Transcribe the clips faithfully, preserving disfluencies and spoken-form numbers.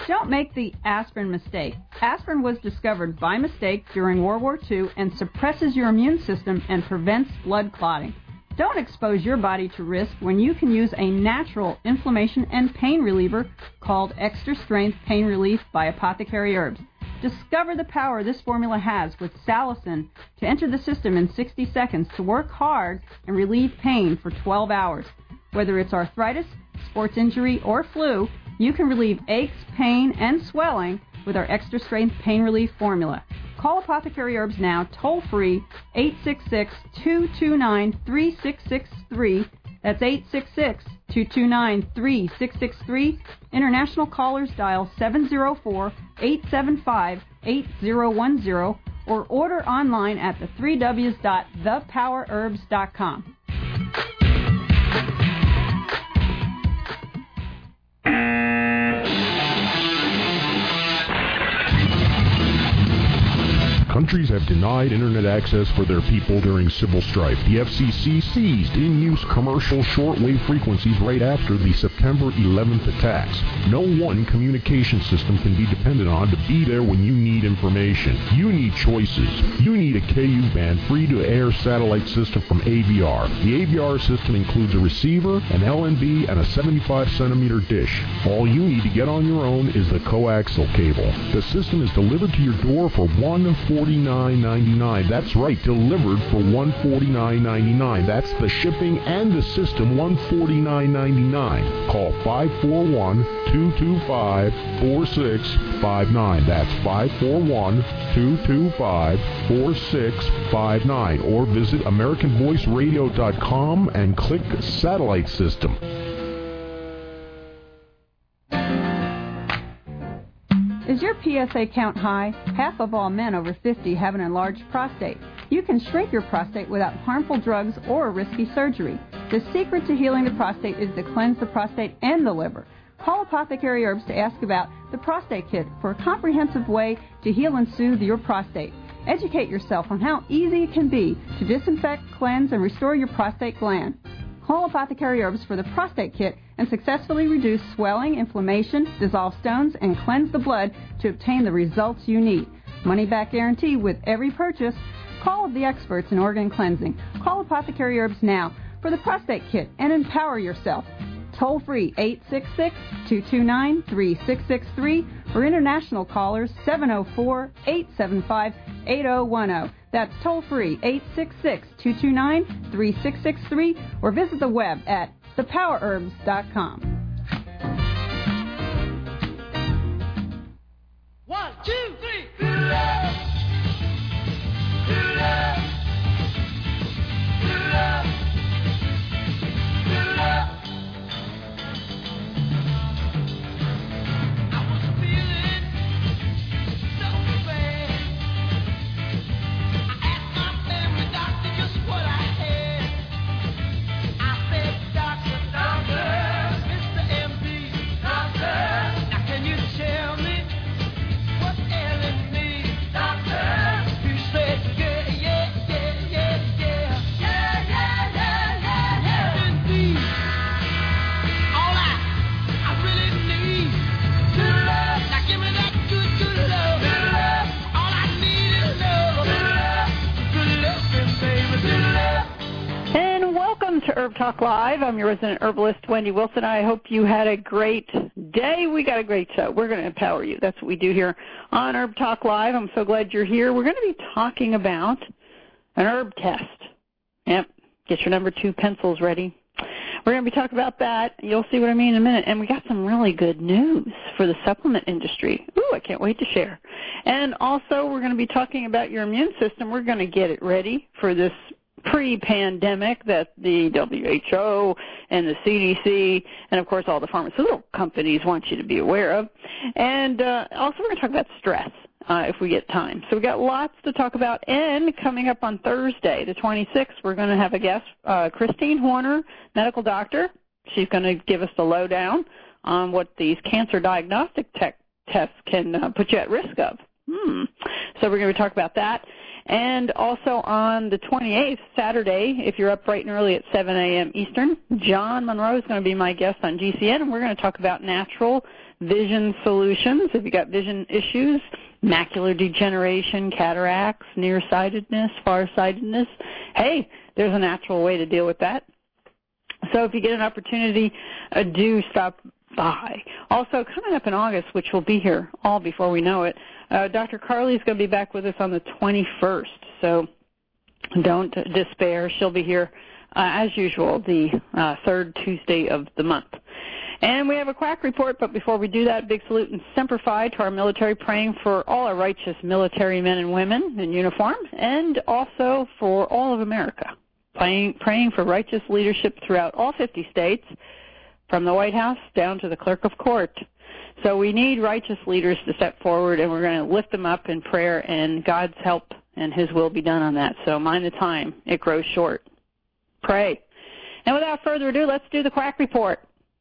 Don't make the aspirin mistake. Aspirin was discovered by mistake during World War Two and suppresses your immune system and prevents blood clotting. Don't expose your body to risk when you can use a natural inflammation and pain reliever called Extra Strength Pain Relief by Apothecary Herbs. Discover the power this formula has with salicin to enter the system in sixty seconds to work hard and relieve pain for twelve hours. Whether it's arthritis, sports injury, or flu, you can relieve aches, pain, and swelling with our Extra Strength Pain Relief formula. Call Apothecary Herbs now, toll-free, eight six six, two two nine, three six six three. That's eight six six, two two nine, three six six three. International callers dial seven zero four, eight seven five, eight zero one zero or order online at the three w's dot the power herbs dot com. Countries have denied Internet access for their people during civil strife. The F C C seized in-use commercial shortwave frequencies right after the September eleventh attacks. No one communication system can be depended on to be there when you need information. You need choices. You need a K U band free-to-air satellite system from A V R. The A V R system includes a receiver, an L N B, and a seventy-five centimeter dish. All you need to get on your own is the coaxial cable. The system is delivered to your door for one hundred forty-nine ninety-nine. That's right, delivered for one hundred forty-nine ninety-nine. That's the shipping and the system, one hundred forty-nine ninety-nine. Call five four one, two two five, four six five nine. That's five four one, two two five, four six five nine. Or visit American Voice Radio dot com and click Satellite System. Is your P S A count high? Half of all men over fifty have an enlarged prostate. You can shrink your prostate without harmful drugs or risky surgery. The secret to healing the prostate is to cleanse the prostate and the liver. Call Apothecary Herbs to ask about the Prostate Kit for a comprehensive way to heal and soothe your prostate. Educate yourself on how easy it can be to disinfect, cleanse, and restore your prostate gland. Call Apothecary Herbs for the Prostate Kit and successfully reduce swelling, inflammation, dissolve stones, and cleanse the blood to obtain the results you need. Money back guarantee with every purchase. Call the experts in organ cleansing. Call Apothecary Herbs now for the Prostate Kit and empower yourself. Toll free eight six six, two two nine, three six six three or international callers seven zero four, eight seven five, eight zero one zero. That's toll free eight six six, two two nine, three six six three or visit the web at the power herbs dot com. One, two, three. Good love. Good love. Good love. Good love. I was feeling so bad. I asked my family doctor just what I had. I said, Doctor, Doctor, Mister M D, Doctor, now can you tell me what's ailing me, Doctor? He said, yeah, yeah, yeah, yeah, yeah, yeah, yeah, yeah, yeah, yeah. Indeed, all I, I really need, good love. Now give me that good, good love, good love. All I need is love, good love, good love, baby, good love. And welcome to Herb Talk Live. I'm your resident herbalist, Wendy Wilson. I hope you had a great day. We got a great show. We're going to empower you. That's what we do here on Herb Talk Live. I'm so glad you're here. We're going to be talking about an herb test. Yep. Get your number two pencils ready. We're going to be talking about that. You'll see what I mean in a minute. And we got some really good news for the supplement industry. Ooh, I can't wait to share. And also, we're going to be talking about your immune system. We're going to get it ready for this pre-pandemic that the W H O and the C D C and, of course, all the pharmaceutical companies want you to be aware of. And uh, also we're going to talk about stress uh, if we get time. So we've got lots to talk about. And coming up on Thursday, the twenty-sixth, we're going to have a guest, uh, Christine Horner, medical doctor. She's going to give us the lowdown on what these cancer diagnostic tech tests can uh, put you at risk of. Hmm. So we're going to talk about that. And also on the twenty-eighth, Saturday, if you're up bright and early at seven a.m. Eastern, John Monroe is going to be my guest on G C N, and we're going to talk about natural vision solutions. If you've got vision issues, macular degeneration, cataracts, nearsightedness, farsightedness, hey, there's a natural way to deal with that. So if you get an opportunity, uh, do stop by. Also, coming up in August, which will be here all before we know it, uh, Doctor Carly is going to be back with us on the twenty-first. So don't despair. She'll be here, uh, as usual, the uh, third Tuesday of the month. And we have a quack report, but before we do that, big salute and Semper Fi to our military, praying for all our righteous military men and women in uniform, and also for all of America, praying, praying for righteous leadership throughout all fifty states, from the White House down to the clerk of court. So we need righteous leaders to step forward, and we're going to lift them up in prayer, and God's help and His will be done on that. So mind the time. It grows short. Pray. And without further ado, let's do the quack report.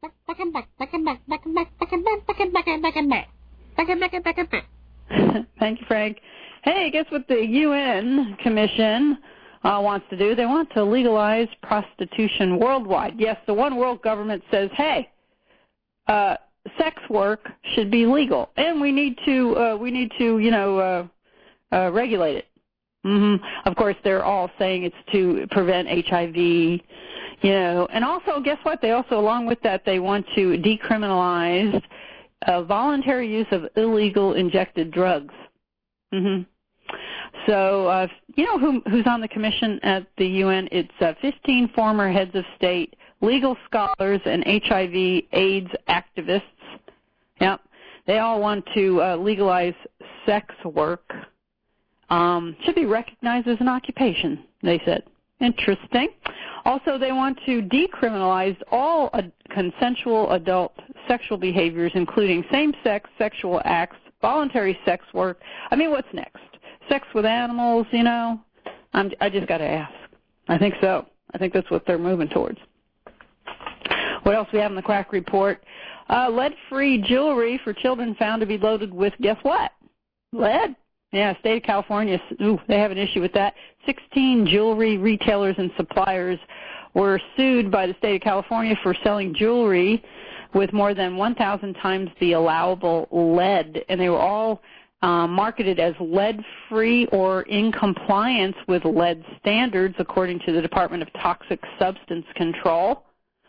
Thank you, Frank. Hey, guess what the U N Commission uh, wants to do? They want to legalize prostitution worldwide. Yes, the one world government says, hey, uh, sex work should be legal, and we need to, uh, we need to, you know, uh, uh, regulate it. Mm-hmm. Of course, they're all saying it's to prevent H I V, you know, and also, guess what? They also, along with that, they want to decriminalize uh, voluntary use of illegal injected drugs. Mm-hmm. So, uh, you know who, who's on the commission at the U N? It's uh, fifteen former heads of state, legal scholars, and H I V AIDS activists. Yep. They all want to uh, legalize sex work. Um, should be recognized as an occupation, they said. Interesting. Also, they want to decriminalize all uh, consensual adult sexual behaviors, including same-sex sexual acts, voluntary sex work. I mean, what's next? Sex with animals, you know? I'm, I just got to ask. I think so. I think that's what they're moving towards. What else we have in the quack report? Uh, lead-free jewelry for children found to be loaded with, guess what? Lead. Yeah, state of California, ooh, they have an issue with that. sixteen jewelry retailers and suppliers were sued by the state of California for selling jewelry with more than one thousand times the allowable lead, and they were all uh, marketed as lead-free or in compliance with lead standards, according to the Department of Toxic Substance Control.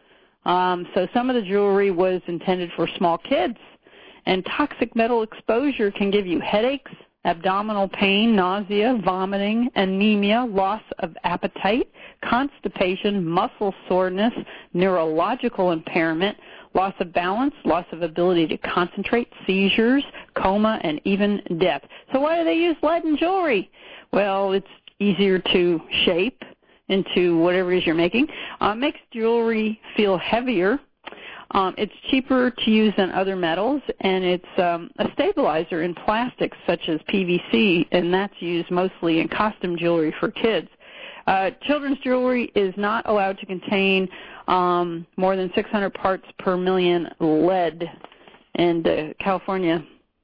Um, so some of the jewelry was intended for small kids, and toxic metal exposure can give you headaches, abdominal pain, nausea, vomiting, anemia, loss of appetite, constipation, muscle soreness, neurological impairment, loss of balance, loss of ability to concentrate, seizures, coma, and even death. So why do they use lead in jewelry? Well, it's easier to shape into whatever it is you're making. Uh, makes jewelry feel heavier. Um, it's cheaper to use than other metals, and it's um, a stabilizer in plastics such as P V C, and that's used mostly in costume jewelry for kids. Uh, children's jewelry is not allowed to contain um, more than six hundred parts per million lead, and uh, California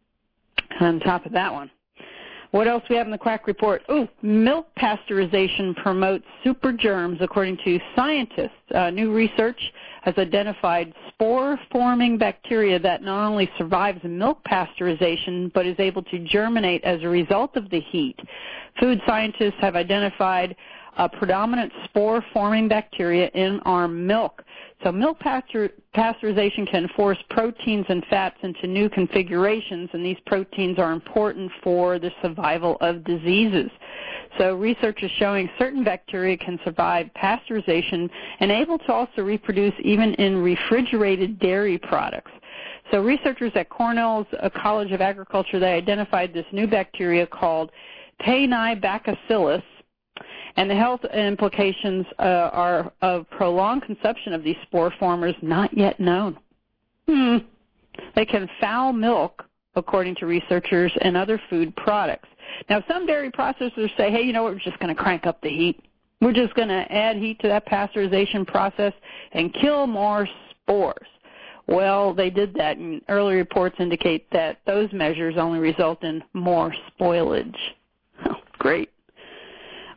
on top of that one. What else we have in the quack report? Ooh, milk pasteurization promotes super germs, according to scientists. Uh, new research has identified spore-forming bacteria that not only survives milk pasteurization but is able to germinate as a result of the heat. Food scientists have identified a predominant spore-forming bacteria in our milk. So milk pasteurization can force proteins and fats into new configurations, and these proteins are important for the survival of diseases. So research is showing certain bacteria can survive pasteurization and able to also reproduce even in refrigerated dairy products. So researchers at Cornell's College of Agriculture, they identified this new bacteria called Paenibacillus, and the health implications uh, are of prolonged consumption of these spore formers not yet known. Hmm. They can foul milk, according to researchers, and other food products. Now, some dairy processors say, hey, you know what, we're just going to crank up the heat. We're just going to add heat to that pasteurization process and kill more spores. Well, they did that, and early reports indicate that those measures only result in more spoilage. Oh, great.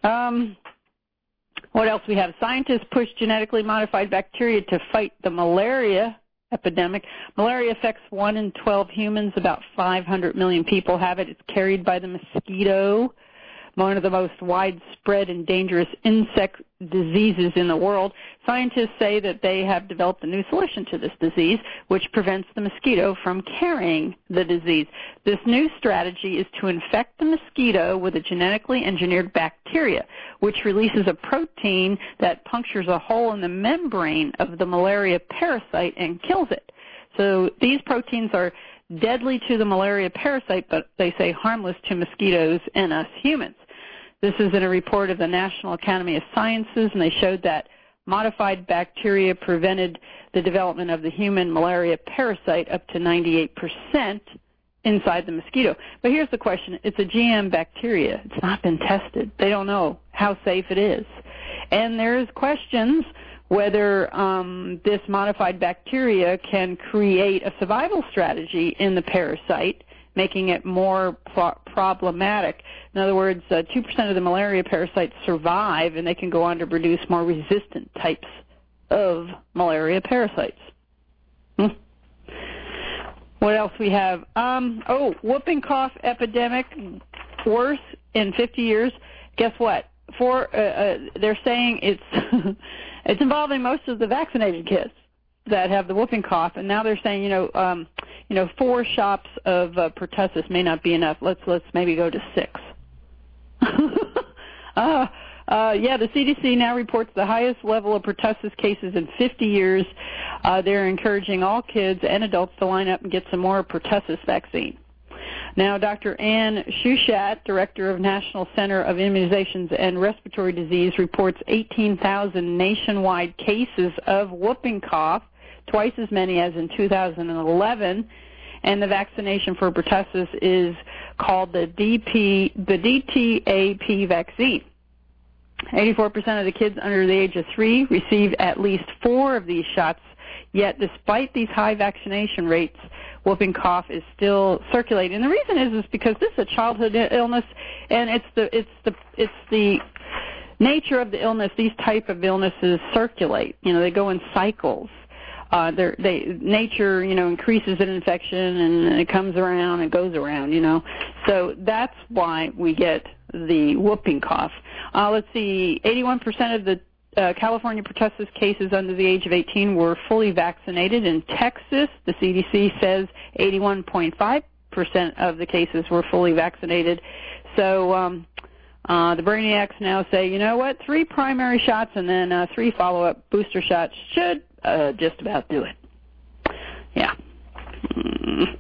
Um, what else we have? Scientists push genetically modified bacteria to fight the malaria epidemic. Malaria affects one in twelve humans. About five hundred million people have it. It's carried by the mosquito, one of the most widespread and dangerous insect diseases in the world. Scientists say that they have developed a new solution to this disease, which prevents the mosquito from carrying the disease. This new strategy is to infect the mosquito with a genetically engineered bacteria, which releases a protein that punctures a hole in the membrane of the malaria parasite and kills it. So these proteins are deadly to the malaria parasite, but they say harmless to mosquitoes and us humans. This is in a report of the National Academy of Sciences, and they showed that modified bacteria prevented the development of the human malaria parasite up to ninety-eight percent inside the mosquito. But here's the question. It's a G M bacteria. It's not been tested. They don't know how safe it is. And there's questions whether um, this modified bacteria can create a survival strategy in the parasite, making it more pro- problematic. In other words, uh, two percent of the malaria parasites survive, and they can go on to produce more resistant types of malaria parasites. Hmm. What else we have? Um, oh, whooping cough epidemic, worse in fifty years. Guess what? For uh, uh, they're saying it's it's involving most of the vaccinated kids that have the whooping cough, and now they're saying, you know, um, you know, four shots of uh, pertussis may not be enough. Let's let's maybe go to six. uh, uh, yeah, the C D C now reports the highest level of pertussis cases in fifty years. Uh, they're encouraging all kids and adults to line up and get some more pertussis vaccine. Now, Doctor Ann Shushat, Director of National Center of Immunizations and Respiratory Disease, reports eighteen thousand nationwide cases of whooping cough, twice as many as in two thousand eleven, and the vaccination for pertussis is called the D P, the D T A P vaccine. eighty-four percent of the kids under the age of three received at least four of these shots, yet despite these high vaccination rates, whooping cough is still circulating. And the reason is is because this is a childhood illness, and it's the it's the it's the nature of the illness. These type of illnesses circulate. You know, they go in cycles. Uh, they nature, you know, increases an infection, and it comes around and goes around, you know. So that's why we get the whooping cough. Uh, let's see, eighty-one percent of the uh, California pertussis cases under the age of eighteen were fully vaccinated. In Texas, the C D C says eighty-one point five percent of the cases were fully vaccinated. So um, uh, the brainiacs now say, you know what, three primary shots and then uh, three follow-up booster shots should Uh, just about do it. Yeah. Mm.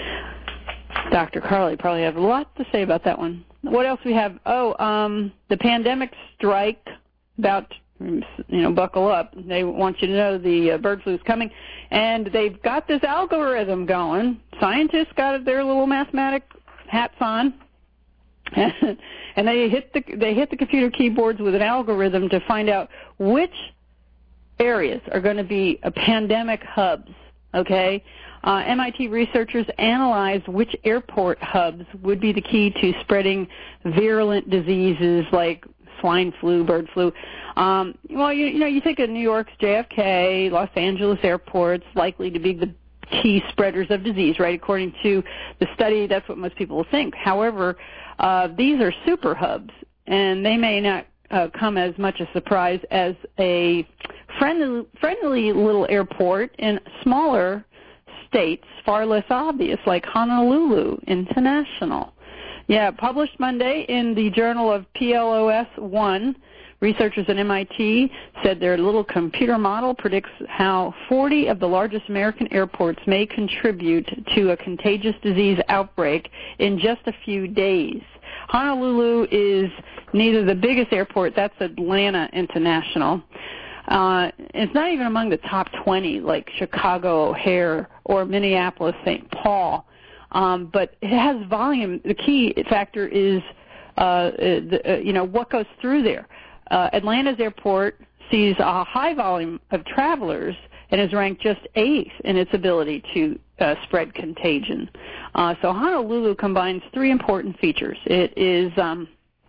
Doctor Carly probably have a lot to say about that one. What else we have? Oh, um, the pandemic strike, about, you know, buckle up. They want you to know the uh, bird flu is coming. And they've got this algorithm going. Scientists got their little mathematic hats on. And they hit the they hit the computer keyboards with an algorithm to find out which areas are going to be uh, pandemic hubs, okay? Uh, M I T researchers analyzed which airport hubs would be the key to spreading virulent diseases like swine flu, bird flu. Um, well, you, you know, you think of New York's J F K, Los Angeles airports, likely to be the key spreaders of disease, right? According to the study, that's what most people will think. However, uh, these are super hubs, and they may not uh, come as much a surprise as a friendly, friendly little airport in smaller states, far less obvious, like Honolulu International. Yeah, published Monday in the Journal of P L O S one, researchers at M I T said their little computer model predicts how forty of the largest American airports may contribute to a contagious disease outbreak in just a few days. Honolulu is neither the biggest airport, that's Atlanta International. Uh, it's not even among the top twenty, like Chicago O'Hare or Minneapolis Saint Paul. Um, but it has volume. The key factor is, uh, the, uh, you know, what goes through there. Uh, Atlanta's airport sees a high volume of travelers and is ranked just eighth in its ability to uh, spread contagion. Uh, so Honolulu combines three important features. It is um,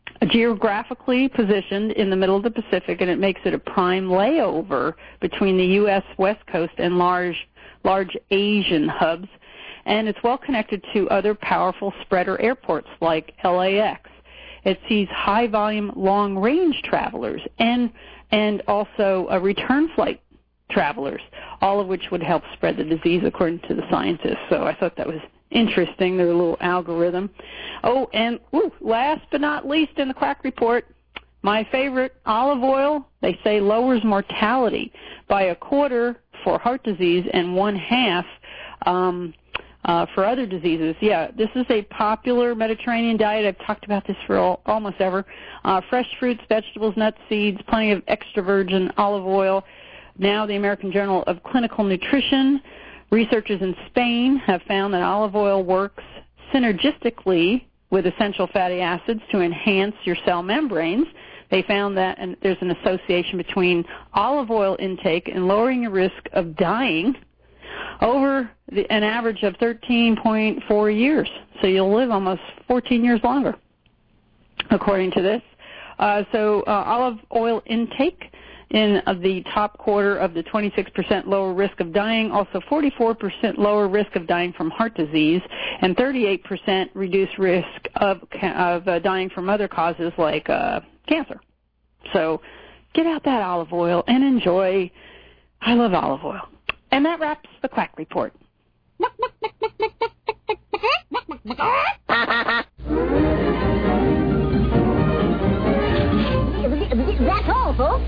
geographically positioned in the middle of the Pacific, and it makes it a prime layover between the U S West Coast and large, large Asian hubs. And it's well connected to other powerful spreader airports like L A X. It sees high-volume, long-range travelers and and also a return flight travelers, all of which would help spread the disease, according to the scientists. So I thought that was interesting, their little algorithm. Oh, and ooh, last but not least in the Quack Report, my favorite, olive oil, they say lowers mortality by a quarter for heart disease and one half um, uh, for other diseases. Yeah, this is a popular Mediterranean diet. I've talked about this for all, almost ever. Uh, fresh fruits, vegetables, nuts, seeds, plenty of extra virgin olive oil. Now the American Journal of Clinical Nutrition, researchers in Spain have found that olive oil works synergistically with essential fatty acids to enhance your cell membranes. They found that and there's an association between olive oil intake and lowering your risk of dying over the, an average of thirteen point four years. So you'll live almost fourteen years longer, according to this. Uh, so uh, olive oil intake in the top quarter of the twenty-six percent lower risk of dying, also forty-four percent lower risk of dying from heart disease, and thirty-eight percent reduced risk of, of uh, dying from other causes like uh, cancer. So get out that olive oil and enjoy. I love olive oil. And that wraps the Quack Report. That's all, folks.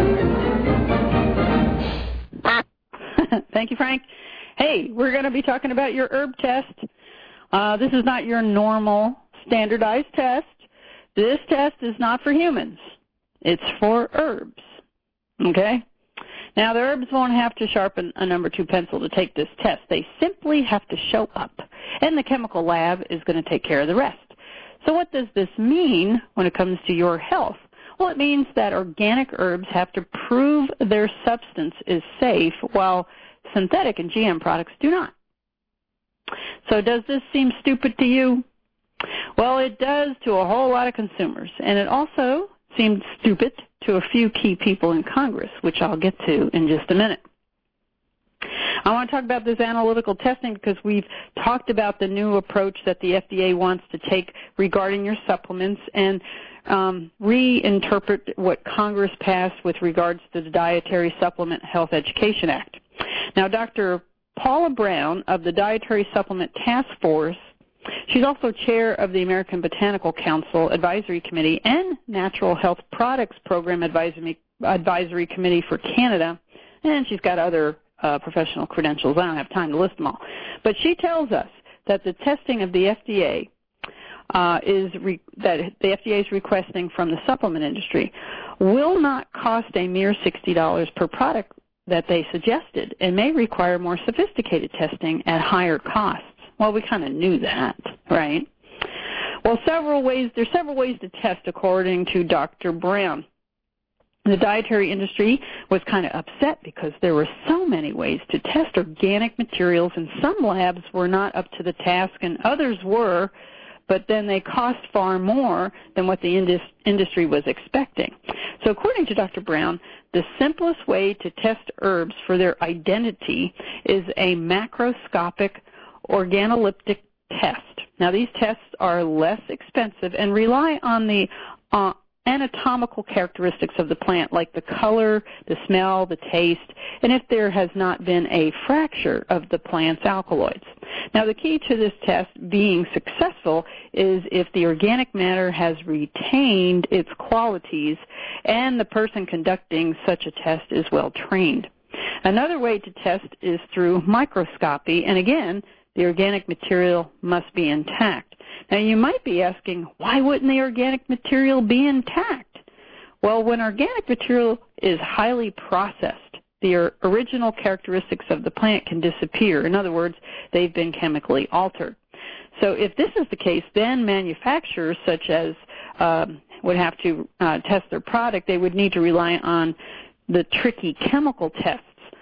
Thank you, Frank. Hey, we're going to be talking about your herb test. Uh, this is not your normal standardized test. This test is not for humans. It's for herbs. Okay? Now, the herbs won't have to sharpen a number two pencil to take this test. They simply have to show up, and the chemical lab is going to take care of the rest. So what does this mean when it comes to your health? Well, it means that organic herbs have to prove their substance is safe, while synthetic and G M products do not. So does this seem stupid to you? Well, it does to a whole lot of consumers, and it also seemed stupid to a few key people in Congress, which I'll get to in just a minute. I want to talk about this analytical testing because we've talked about the new approach that the F D A wants to take regarding your supplements and um, reinterpret what Congress passed with regards to the Dietary Supplement Health Education Act. Now, Doctor Paula Brown of the Dietary Supplement Task Force, she's also chair of the American Botanical Council Advisory Committee and Natural Health Products Program Advisory, Advisory Committee for Canada, and she's got other uh, professional credentials. I don't have time to list them all. But she tells us that the testing of the F D A uh, is re- that the F D A is requesting from the supplement industry will not cost a mere sixty dollars per product that they suggested, and may require more sophisticated testing at higher costs. Well, we kind of knew that, right? Well, several ways, there's several ways to test, according to Doctor Brown. The dietary industry was kind of upset because there were so many ways to test organic materials, and some labs were not up to the task and others were, but then they cost far more than what the indus- industry was expecting. So according to Doctor Brown, the simplest way to test herbs for their identity is a macroscopic organoleptic test. Now, these tests are less expensive and rely on the uh, anatomical characteristics of the plant, like the color, the smell, the taste, and if there has not been a fracture of the plant's alkaloids. Now, the key to this test being successful is if the organic matter has retained its qualities and the person conducting such a test is well trained. Another way to test is through microscopy, and again, the organic material must be intact. Now, you might be asking, why wouldn't the organic material be intact? Well, when organic material is highly processed, the original characteristics of the plant can disappear. In other words, they've been chemically altered. So if this is the case, then manufacturers such as um, would have to uh, test their product, they would need to rely on the tricky chemical tests.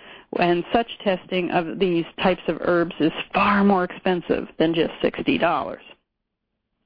And such testing of these types of herbs is far more expensive than just sixty dollars.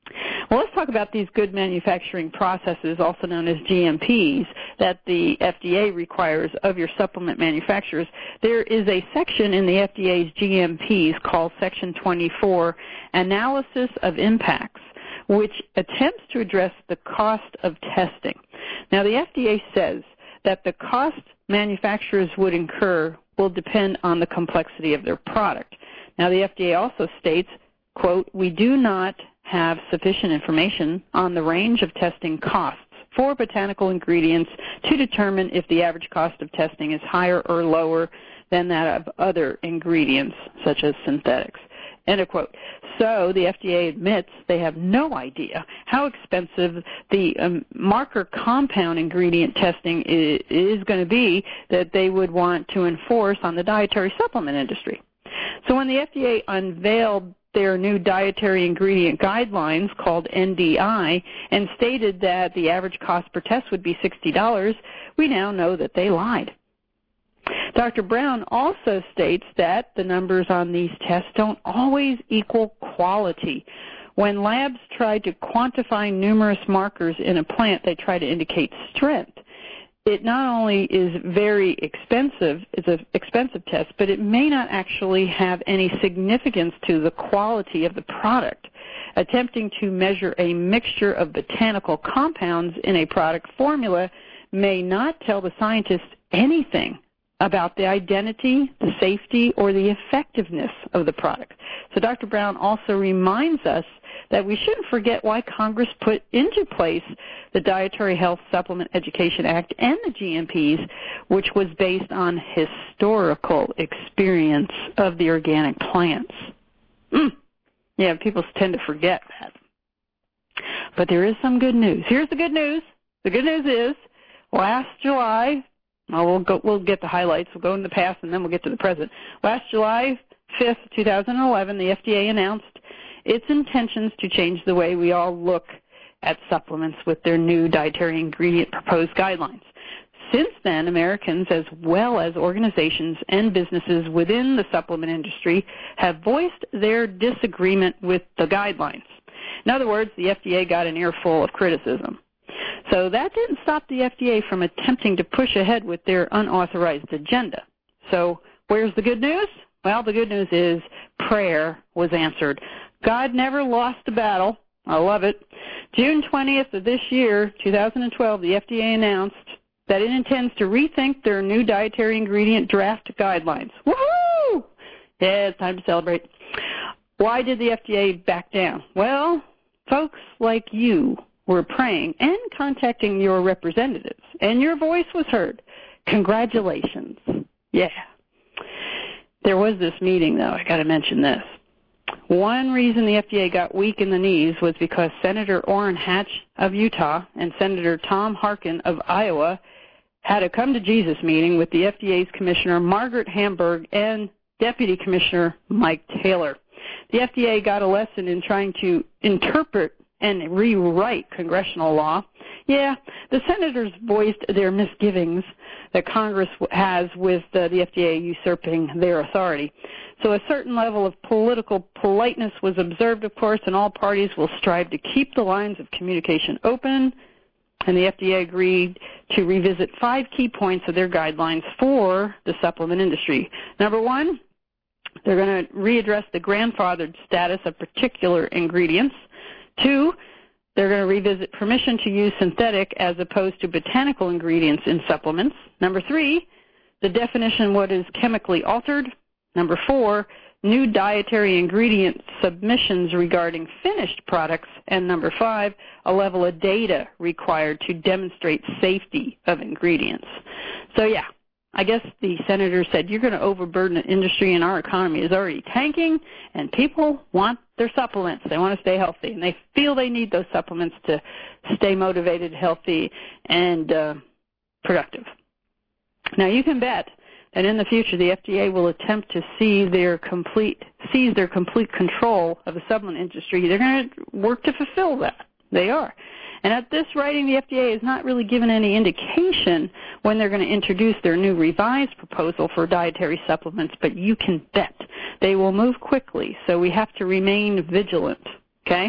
Well, let's talk about these good manufacturing processes, also known as G M Ps, that the F D A requires of your supplement manufacturers. There is a section in the F D A's G M Ps called Section twenty-four, Analysis of Impacts, which attempts to address the cost of testing. Now, the F D A says that the cost manufacturers would incur will depend on the complexity of their product. Now, the F D A also states, quote, we do not have sufficient information on the range of testing costs for botanical ingredients to determine if the average cost of testing is higher or lower than that of other ingredients, such as synthetics, end of quote. So the F D A admits they have no idea how expensive the um, marker compound ingredient testing is, is going to be that they would want to enforce on the dietary supplement industry. So when the F D A unveiled their new dietary ingredient guidelines called N D I and stated that the average cost per test would be sixty dollars, we now know that they lied. Doctor Brown also states that the numbers on these tests don't always equal quality. When labs try to quantify numerous markers in a plant, they try to indicate strength. It not only is very expensive, it's an expensive test, but it may not actually have any significance to the quality of the product. Attempting to measure a mixture of botanical compounds in a product formula may not tell the scientists anything about the identity, the safety, or the effectiveness of the product. So Doctor Brown also reminds us that we shouldn't forget why Congress put into place the Dietary Health Supplement Education Act and the G M Ps, which was based on historical experience of the organic plants. Mm. Yeah, people tend to forget that. But there is some good news. Here's the good news. The good news is last July, well, we'll, go, we'll get the highlights. We'll go in the past, and then we'll get to the present. Last July fifth, two thousand eleven, the F D A announced its intentions to change the way we all look at supplements with their new dietary ingredient proposed guidelines. Since then, Americans, as well as organizations and businesses within the supplement industry, have voiced their disagreement with the guidelines. In other words, the F D A got an earful of criticism. So that didn't stop the F D A from attempting to push ahead with their unauthorized agenda. So where's the good news? Well, the good news is prayer was answered. God never lost a battle. I love it. June twentieth of this year, two thousand twelve, the F D A announced that it intends to rethink their new dietary ingredient draft guidelines. Woohoo! Yeah, it's time to celebrate. Why did the F D A back down? Well, folks like you were praying and contacting your representatives, and your voice was heard. Congratulations. Yeah. There was this meeting, though. I got to mention this. One reason the F D A got weak in the knees was because Senator Orrin Hatch of Utah and Senator Tom Harkin of Iowa had a come-to-Jesus meeting with the F D A's Commissioner Margaret Hamburg and Deputy Commissioner Mike Taylor. The F D A got a lesson in trying to interpret and rewrite congressional law. Yeah, the senators voiced their misgivings that Congress has with uh, the F D A usurping their authority. So a certain level of political politeness was observed, of course, and all parties will strive to keep the lines of communication open. And the F D A agreed to revisit five key points of their guidelines for the supplement industry. Number one, they're going to readdress the grandfathered status of particular ingredients. Two, they're going to revisit permission to use synthetic as opposed to botanical ingredients in supplements. Number three, the definition of what is chemically altered. Number four, new dietary ingredient submissions regarding finished products. And number five, a level of data required to demonstrate safety of ingredients. So, yeah, I guess the senator said you're going to overburden an industry, and our economy is already tanking, and people want their supplements. They want to stay healthy, and they feel they need those supplements to stay motivated, healthy, and uh, productive. Now, you can bet that in the future the F D A will attempt to seize their complete, seize their complete control of the supplement industry. They're going to work to fulfill that. They are. And at this writing, the F D A has not really given any indication when they're going to introduce their new revised proposal for dietary supplements, but you can bet they will move quickly, so we have to remain vigilant, okay?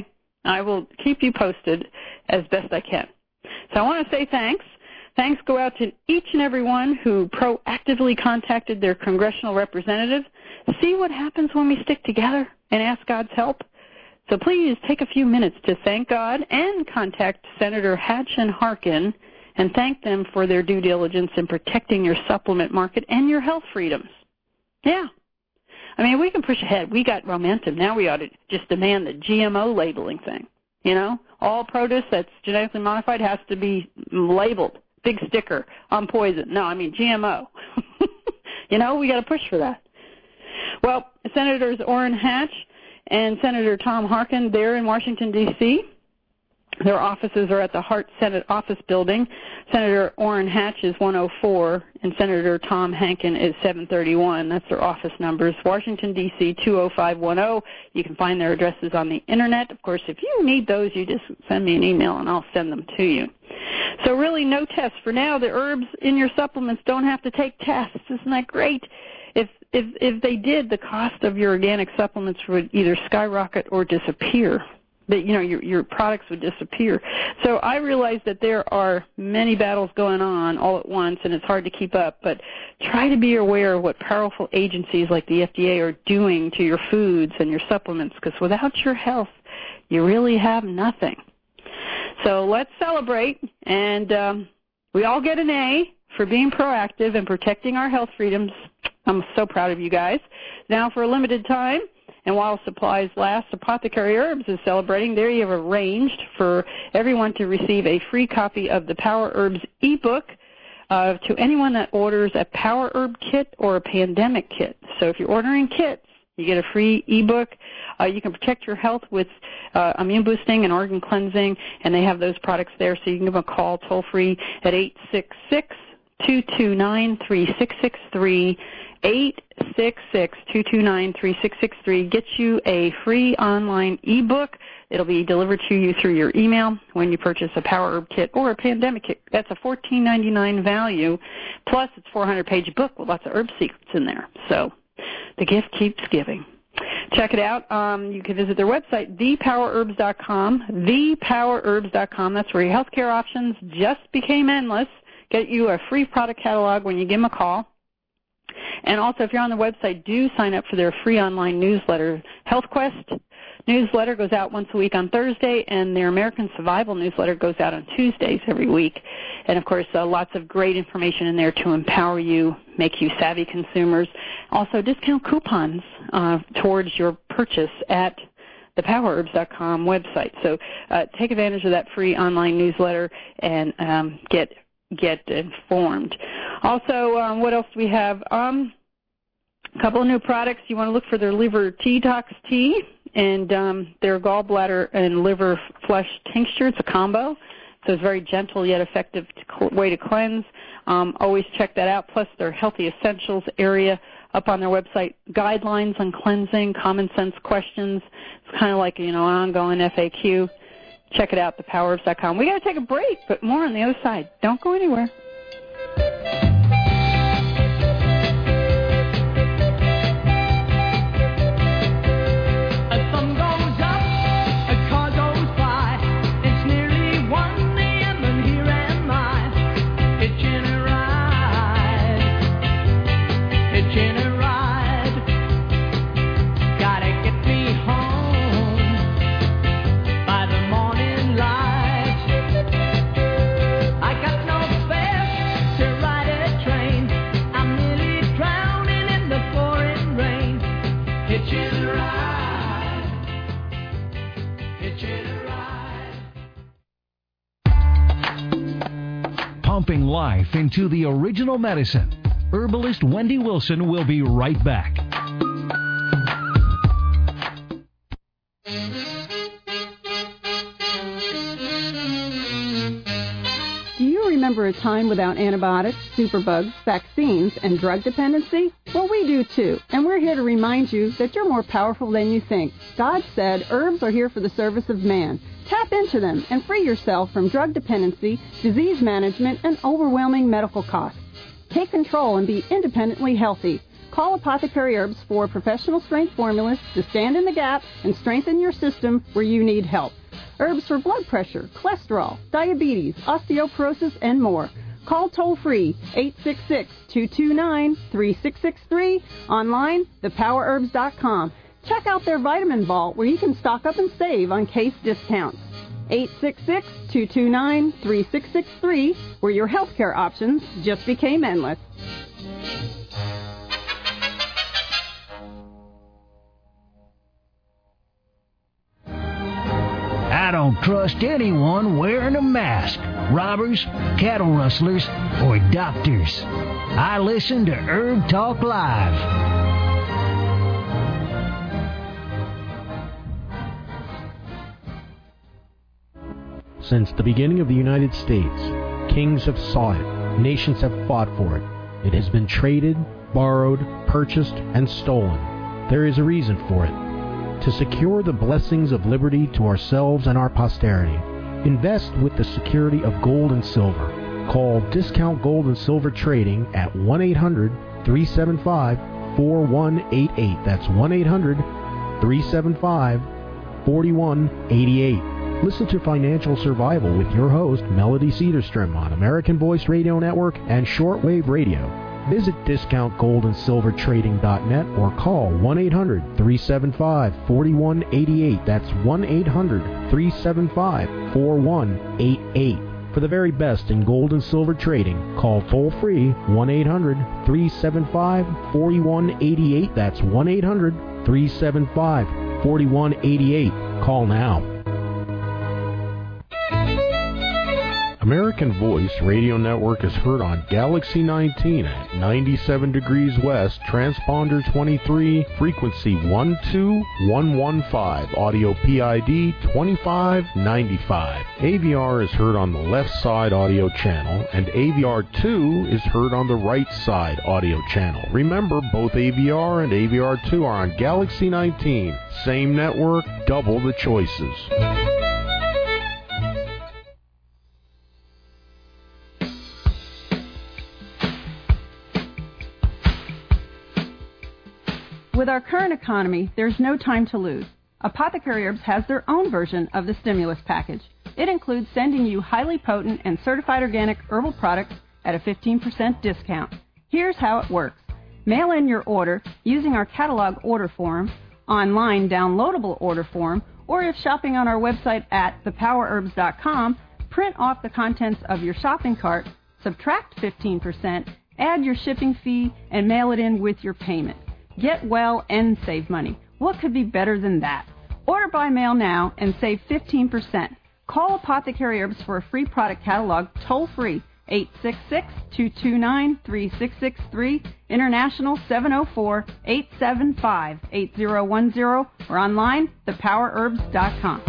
I will keep you posted as best I can. So I want to say thanks. Thanks go out to each and every one who proactively contacted their congressional representative. See what happens when we stick together and ask God's help. So please take a few minutes to thank God and contact Senator Hatch and Harkin and thank them for their due diligence in protecting your supplement market and your health freedoms. Yeah. I mean, we can push ahead. We got momentum. Now we ought to just demand the G M O labeling thing. You know, all produce that's genetically modified has to be labeled. Big sticker on poison. No, I mean G M O. You know, we got to push for that. Well, Senators Orrin Hatch and Senator Tom Harkin, they're in Washington, D C Their offices are at the Hart Senate Office Building. Senator Orrin Hatch is one oh four, and Senator Tom Hankin is seven thirty-one. That's their office numbers. Washington, D C two oh five one oh. You can find their addresses on the Internet. Of course, if you need those, you just send me an email, and I'll send them to you. So really, no tests. For now, the herbs in your supplements don't have to take tests. Isn't that great? If if if they did, the cost of your organic supplements would either skyrocket or disappear. That, you know, your your products would disappear. So I realize that there are many battles going on all at once, and it's hard to keep up. But try to be aware of what powerful agencies like the F D A are doing to your foods and your supplements, because without your health, you really have nothing. So let's celebrate, and um, we all get an A for being proactive and protecting our health freedoms. I'm so proud of you guys. Now, for a limited time, and while supplies last, Apothecary Herbs is celebrating. There you have arranged for everyone to receive a free copy of the Power Herbs ebook uh, to anyone that orders a Power Herb kit or a Pandemic kit. So if you're ordering kits, you get a free ebook. Uh, you can protect your health with uh, immune boosting and organ cleansing, and they have those products there. So you can give them a call toll free at eight six six, two two nine, three six six three. eight six six, two two nine, three six six three. Get you a free online ebook. It'll be delivered to you through your email when you purchase a Power Herb kit or a Pandemic kit. That's a fourteen ninety-nine value, plus it's a four hundred page book with lots of herb secrets in there. So the gift keeps giving. Check it out. Um, you can visit their website, the power herbs dot com, the power herbs dot com. That's where your healthcare options just became endless. Get you a free product catalog when you give them a call. And also, if you're on the website, do sign up for their free online newsletter. Health Quest newsletter goes out once a week on Thursday, and their American Survival newsletter goes out on Tuesdays every week. And, of course, uh, lots of great information in there to empower you, make you savvy consumers. Also, discount coupons uh, towards your purchase at the power herbs dot com website. So uh, take advantage of that free online newsletter and um, get get informed. Also, um, what else do we have? Um, a couple of new products. You want to look for their liver detox tea and um, their gallbladder and liver flush tincture. It's a combo, so it's a very gentle yet effective to, way to cleanse. Um, always check that out. Plus, their healthy essentials area up on their website, guidelines on cleansing, common sense questions. It's kind of like, you know, an ongoing F A Q. Check it out, the power herbs dot com. We got to take a break, but more on the other side. Don't go anywhere. Pumping life into the original medicine. Herbalist Wendy Wilson will be right back. Do you remember a time without antibiotics, superbugs, vaccines, and drug dependency? Well, we do too, and we're here to remind you that you're more powerful than you think. God said herbs are here for the service of man. Tap into them and free yourself from drug dependency, disease management, and overwhelming medical costs. Take control and be independently healthy. Call Apothecary Herbs for professional strength formulas to stand in the gap and strengthen your system where you need help. Herbs for blood pressure, cholesterol, diabetes, osteoporosis, and more. Call toll-free eight six six, two two nine, three six six three. Online, the power herbs dot com. Check out their vitamin vault where you can stock up and save on case discounts. eight six six, two two nine, three six six three, where your healthcare options just became endless. I don't trust anyone wearing a mask. Robbers, cattle rustlers, or doctors. I listen to Herb Talk Live. Since the beginning of the United States, kings have sought it, nations have fought for it. It has been traded, borrowed, purchased, and stolen. There is a reason for it. To secure the blessings of liberty to ourselves and our posterity, invest with the security of gold and silver. Call Discount Gold and Silver Trading at one eight hundred, three seven five, four one eight eight. That's one eight hundred, three seven five, four one eight eight. Listen to Financial Survival with your host, Melody Cedarstrom, on American Voice Radio Network and Shortwave Radio. Visit discount gold and silver trading dot net or call one eight hundred, three seven five, four one eight eight. That's one eight hundred, three seven five, four one eight eight. For the very best in gold and silver trading, call toll-free one eight hundred, three seven five, four one eight eight. That's one eight hundred, three seven five, four one eight eight. Call now. American Voice Radio Network is heard on Galaxy nineteen at ninety-seven degrees west, transponder twenty-three, frequency one two one one five, audio P I D twenty-five ninety-five. A V R is heard on the left side audio channel, and A V R two is heard on the right side audio channel. Remember, both A V R and A V R two are on Galaxy nineteen. Same network, double the choices. With our current economy, there's no time to lose. Apothecary Herbs has their own version of the stimulus package. It includes sending you highly potent and certified organic herbal products at a fifteen percent discount. Here's how it works. Mail in your order using our catalog order form, online downloadable order form, or if shopping on our website at the power herbs dot com, print off the contents of your shopping cart, subtract fifteen percent, add your shipping fee, and mail it in with your payment. Get well and save money. What could be better than that? Order by mail now and save fifteen percent. Call Apothecary Herbs for a free product catalog toll-free, eight six six, two two nine, three six six three, international seven oh four, eight seven five, eight oh one oh, or online, the power herbs dot com.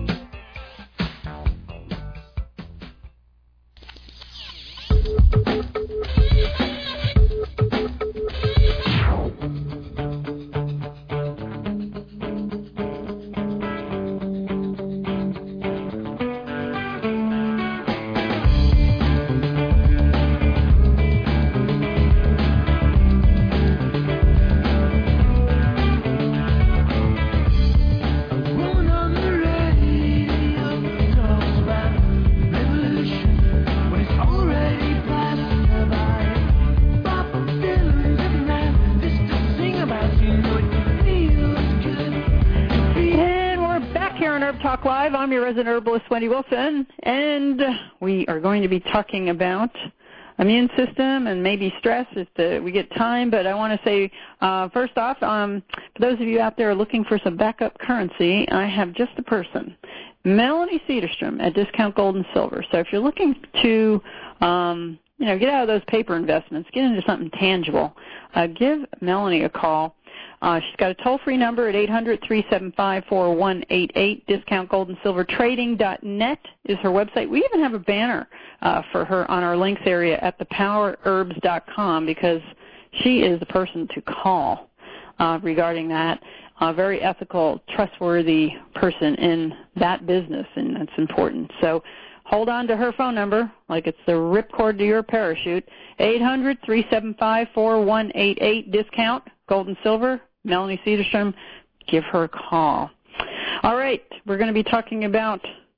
I'm your resident herbalist, Wendy Wilson, and we are going to be talking about immune system and maybe stress if the, we get time. But I want to say, uh, first off, um, for those of you out there looking for some backup currency, I have just the person, Melanie Cedarstrom at Discount Gold and Silver. So if you're looking to, um, you know, get out of those paper investments, get into something tangible, uh, give Melanie a call. Uh, she's got a toll-free number at eight hundred, three seven five, four one eight eight. discount gold and silver trading dot net is her website. We even have a banner uh, for her on our links area at the power herbs dot com because she is the person to call uh, regarding that. A very ethical, trustworthy person in that business, and that's important. So hold on to her phone number like it's the ripcord to your parachute, eight hundred, three seven five, four one eight eight, discount gold and silver. Melanie Cedarstrom, give her a call. All right, we're going to be talking about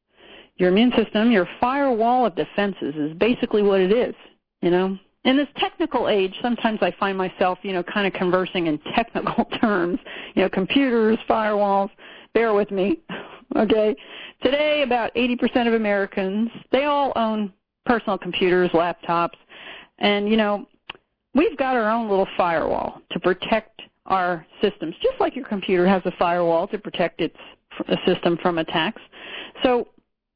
your immune system, your firewall of defenses is basically what it is, you know. In this technical age, sometimes I find myself, you know, kind of conversing in technical terms, you know, computers, firewalls. Bear with me, okay? Today, about eighty percent of Americans, they all own personal computers, laptops, and, you know, we've got our own little firewall to protect our systems, just like your computer has a firewall to protect its system from attacks. So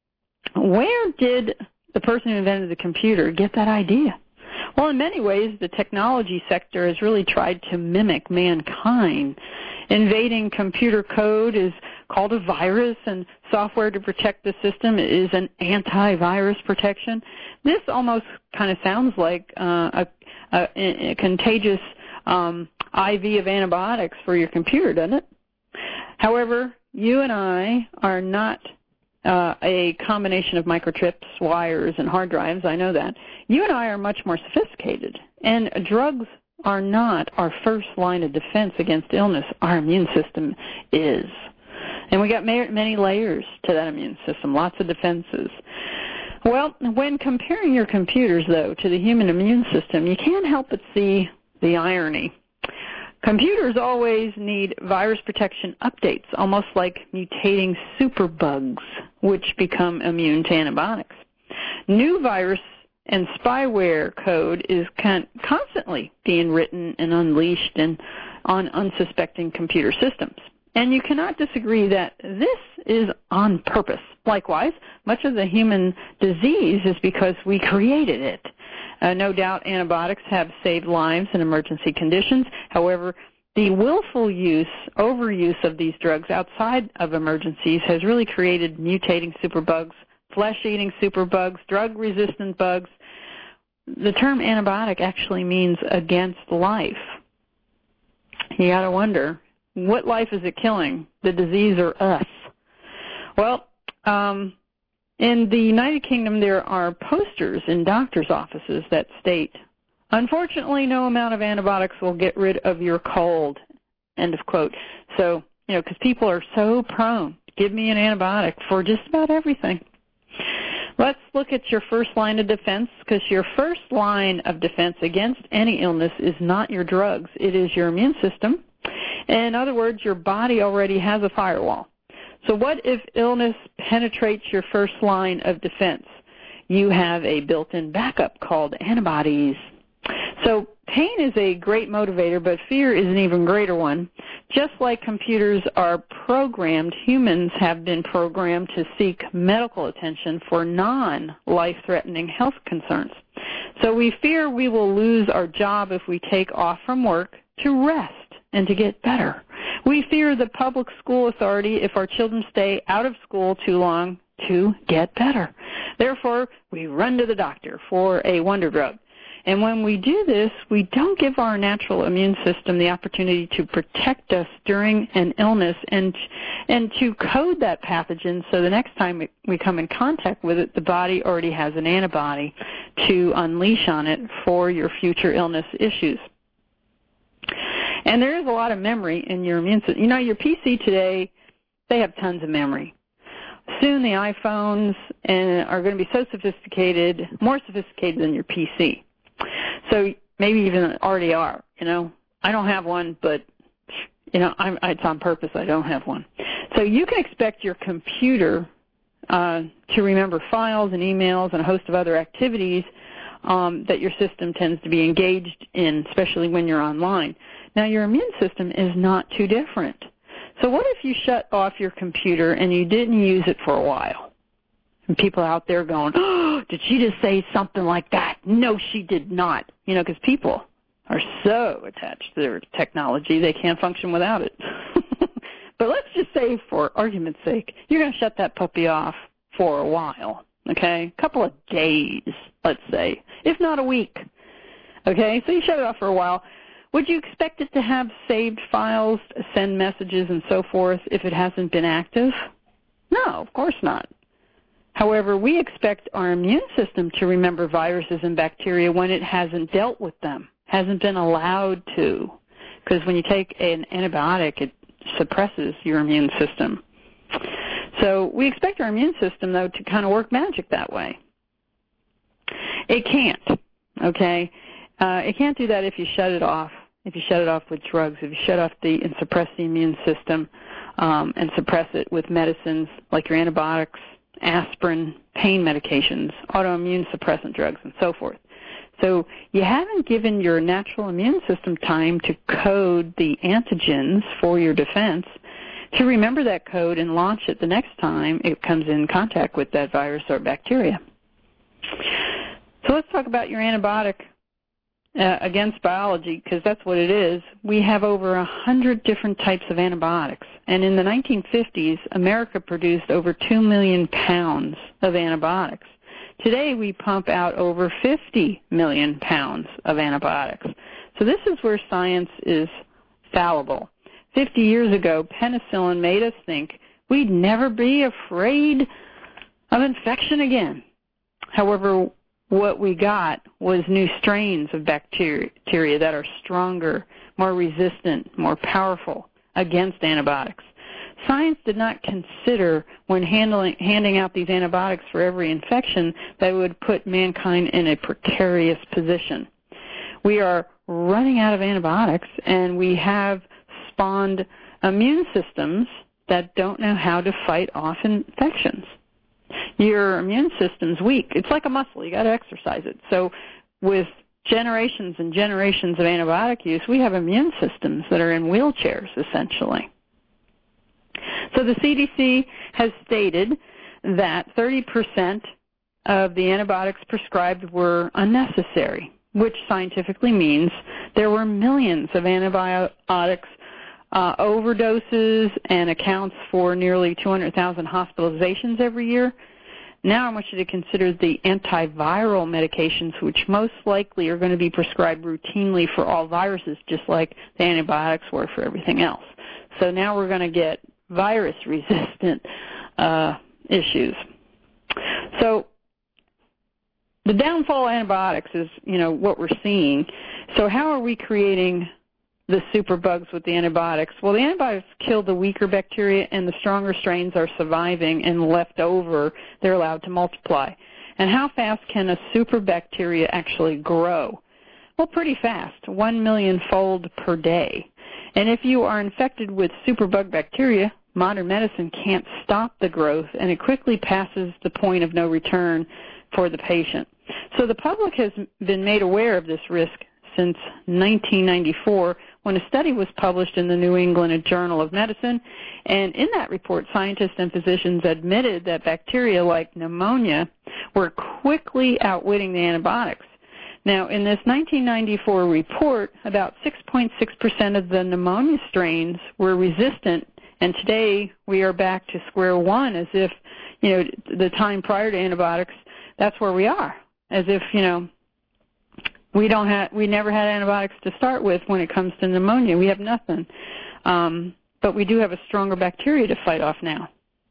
where did the person who invented the computer get that idea? Well, in many ways, the technology sector has really tried to mimic mankind. Invading computer code is called a virus, and software to protect the system is an antivirus protection. This almost kind of sounds like uh, a, a, a contagious um, I V of antibiotics for your computer, doesn't it? However, you and I are not uh, a combination of microchips, wires, and hard drives. I know that. You and I are much more sophisticated, and drugs are not our first line of defense against illness. Our immune system is. And we got many layers to that immune system, lots of defenses. Well, when comparing your computers, though, to the human immune system, you can't help but see the irony. Computers always need virus protection updates, almost like mutating superbugs, which become immune to antibiotics. New virus and spyware code is con- constantly being written and unleashed in, on unsuspecting computer systems. And you cannot disagree that this is on purpose. Likewise, much of the human disease is because we created it. Uh, no doubt antibiotics have saved lives in emergency conditions. However, the willful use, overuse of these drugs outside of emergencies has really created mutating superbugs, flesh-eating superbugs, drug-resistant bugs. The term antibiotic actually means against life. You got to wonder, what life is it killing, the disease or us? Well, um, in the United Kingdom, there are posters in doctors' offices that state, unfortunately, no amount of antibiotics will get rid of your cold, end of quote. So, you know, because people are so prone to give me an antibiotic for just about everything. Let's look at your first line of defense, because your first line of defense against any illness is not your drugs. It is your immune system. In other words, your body already has a firewall. So what if illness penetrates your first line of defense? You have a built-in backup called antibodies. So pain is a great motivator, but fear is an even greater one. Just like computers are programmed, humans have been programmed to seek medical attention for non-life-threatening health concerns. So we fear we will lose our job if we take off from work to rest and to get better. We fear the public school authority if our children stay out of school too long to get better. Therefore, we run to the doctor for a wonder drug. And when we do this, we don't give our natural immune system the opportunity to protect us during an illness and and to code that pathogen so the next time we, we come in contact with it, the body already has an antibody to unleash on it for your future illness issues. And there is a lot of memory in your immune system. You know, your P C today, they have tons of memory. Soon the iPhones uh, are going to be so sophisticated, more sophisticated than your P C. So maybe even already are, you know. I don't have one, but, you know, I'm, it's on purpose. I don't have one. So you can expect your computer uh, to remember files and emails and a host of other activities um, that your system tends to be engaged in, especially when you're online. Now, your immune system is not too different. So what if you shut off your computer and you didn't use it for a while? And people out there going, oh, did she just say something like that? No, she did not. You know, because people are so attached to their technology, they can't function without it. But let's just say, for argument's sake, you're going to shut that puppy off for a while, okay? A couple of days, let's say, if not a week, okay? So you shut it off for a while. Would you expect it to have saved files, send messages, and so forth if it hasn't been active? No, of course not. However, we expect our immune system to remember viruses and bacteria when it hasn't dealt with them, hasn't been allowed to. Because when you take an antibiotic, it suppresses your immune system. So we expect our immune system, though, to kind of work magic that way. It can't, okay? Uh, it can't do that if you shut it off, if you shut it off with drugs, if you shut off the and suppress the immune system um, and suppress it with medicines like your antibiotics, aspirin, pain medications, autoimmune suppressant drugs, and so forth. So you haven't given your natural immune system time to code the antigens for your defense to remember that code and launch it the next time it comes in contact with that virus or bacteria. So let's talk about your antibiotic uh, against biology, because that's what it is. We have over a hundred different types of antibiotics. And in the nineteen fifties, America produced over two million pounds of antibiotics. Today, we pump out over fifty million pounds of antibiotics. So this is where science is fallible. fifty years ago, penicillin made us think we'd never be afraid of infection again. However, what we got was new strains of bacteria that are stronger, more resistant, more powerful against antibiotics. Science did not consider, when handling, handing out these antibiotics for every infection, that it would put mankind in a precarious position. We are running out of antibiotics, and we have spawned immune systems that don't know how to fight off infections. Your immune system's weak. It's like a muscle. You got to exercise it. So with generations and generations of antibiotic use, we have immune systems that are in wheelchairs, essentially. So the C D C has stated that thirty percent of the antibiotics prescribed were unnecessary, which scientifically means there were millions of antibiotics uh, overdoses and accounts for nearly two hundred thousand hospitalizations every year. Now I want you to consider the antiviral medications, which most likely are going to be prescribed routinely for all viruses, just like the antibiotics were for everything else. So now we're going to get virus-resistant uh, issues. So the downfall of antibiotics is, you know, what we're seeing. So how are we creating the superbugs with the antibiotics? Well, the antibiotics kill the weaker bacteria, and the stronger strains are surviving and left over. They're allowed to multiply. And how fast can a superbacteria actually grow? Well, pretty fast, one million fold per day. And if you are infected with superbug bacteria, modern medicine can't stop the growth, and it quickly passes the point of no return for the patient. So the public has been made aware of this risk since nineteen ninety-four, when a study was published in the New England Journal of Medicine. And in that report, scientists and physicians admitted that bacteria like pneumonia were quickly outwitting the antibiotics. Now, in this nineteen ninety-four report, about six point six percent of the pneumonia strains were resistant, and today we are back to square one, as if, you know, the time prior to antibiotics, that's where we are, as if, you know, we don't have, we never had antibiotics to start with when it comes to pneumonia. We have nothing. Um, but we do have a stronger bacteria to fight off now.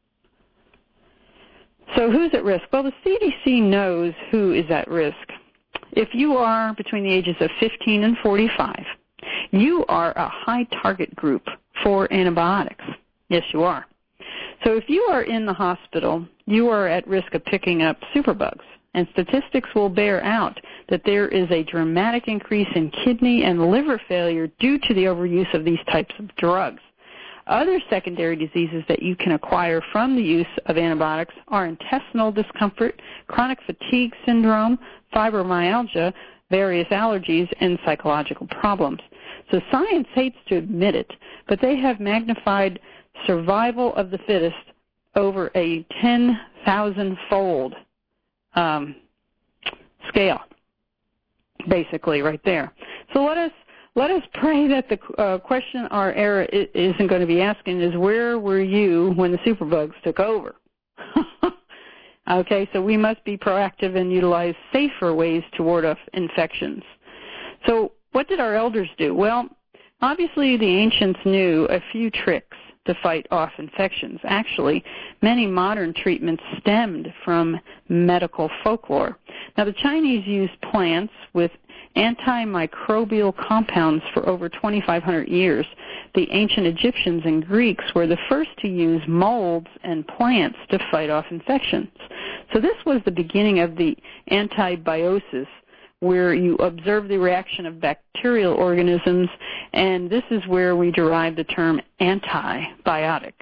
So who's at risk? Well, the C D C knows who is at risk. If you are between the ages of fifteen and forty-five, you are a high target group for antibiotics. Yes, you are. So if you are in the hospital, you are at risk of picking up superbugs. And statistics will bear out that there is a dramatic increase in kidney and liver failure due to the overuse of these types of drugs. Other secondary diseases that you can acquire from the use of antibiotics are intestinal discomfort, chronic fatigue syndrome, fibromyalgia, various allergies, and psychological problems. So science hates to admit it, but they have magnified survival of the fittest over a ten thousand fold um, scale, basically, right there. So let us let us pray that the uh, question our era isn't going to be asking is, where were you when the superbugs took over? Okay, so we must be proactive and utilize safer ways to ward off infections. So what did our elders do? Well, obviously the ancients knew a few tricks to fight off infections. Actually, many modern treatments stemmed from medical folklore. Now, the Chinese used plants with antimicrobial compounds for over twenty-five hundred years. The ancient Egyptians and Greeks were the first to use molds and plants to fight off infections. So this was the beginning of the antibiosis, where you observe the reaction of bacterial organisms, and this is where we derive the term antibiotic.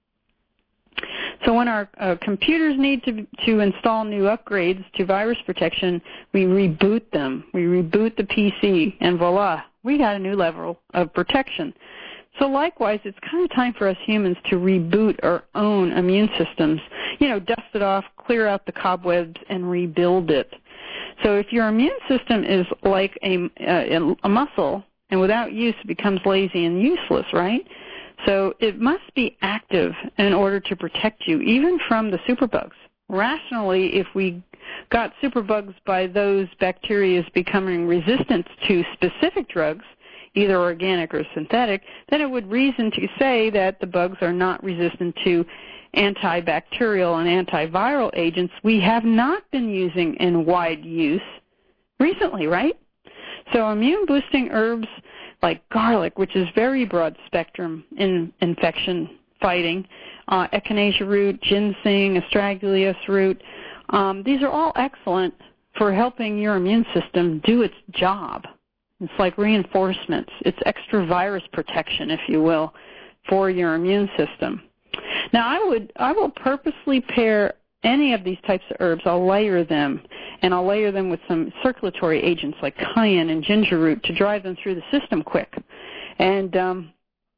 So when our uh, computers need to, to install new upgrades to virus protection, we reboot them. We reboot the P C, and voila, we got a new level of protection. So likewise, it's kind of time for us humans to reboot our own immune systems. You know, dust it off, clear out the cobwebs, and rebuild it. So if your immune system is like a, a, a muscle, and without use it becomes lazy and useless, right? So it must be active in order to protect you, even from the superbugs. Rationally, if we got superbugs by those bacteria becoming resistant to specific drugs, either organic or synthetic, then it would reason to say that the bugs are not resistant to antibacterial and antiviral agents we have not been using in wide use recently, right? So immune-boosting herbs like garlic, which is very broad spectrum in infection fighting, uh, echinacea root, ginseng, astragalus root, um, these are all excellent for helping your immune system do its job. It's like reinforcements. It's extra virus protection, if you will, for your immune system. Now, I would I will purposely pair any of these types of herbs. I'll layer them, and I'll layer them with some circulatory agents like cayenne and ginger root to drive them through the system quick. And um,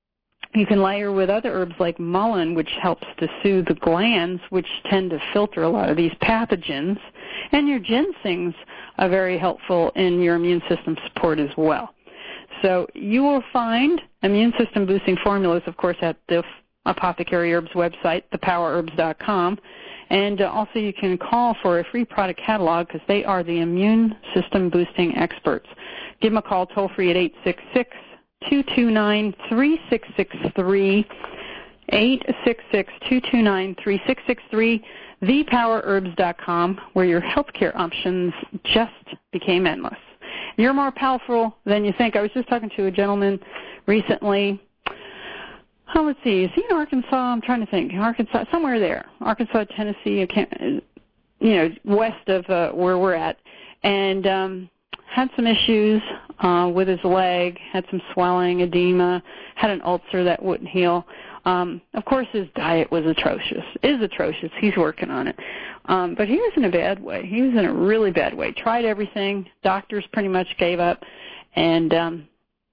you can layer with other herbs like mullein, which helps to soothe the glands, which tend to filter a lot of these pathogens. And your ginsengs are very helpful in your immune system support as well. So you will find immune system boosting formulas, of course, at the Apothecary Herbs website, the power herbs dot com. And uh, also you can call for a free product catalog because they are the immune system boosting experts. Give them a call toll free at eight six six, two two nine, three six six three, eight six six, two two nine, three six six three, the power herbs dot com, where your healthcare options just became endless. You're more powerful than you think. I was just talking to a gentleman recently. Oh, let's see. Is he in Arkansas? I'm trying to think. Arkansas, somewhere there. Arkansas, Tennessee, I can't, you know, west of uh, where we're at. And um, had some issues uh, with his leg, had some swelling, edema, had an ulcer that wouldn't heal. Um, of course, his diet was atrocious, is atrocious. He's working on it. Um, but he was in a bad way. He was in a really bad way. Tried everything. Doctors pretty much gave up. And um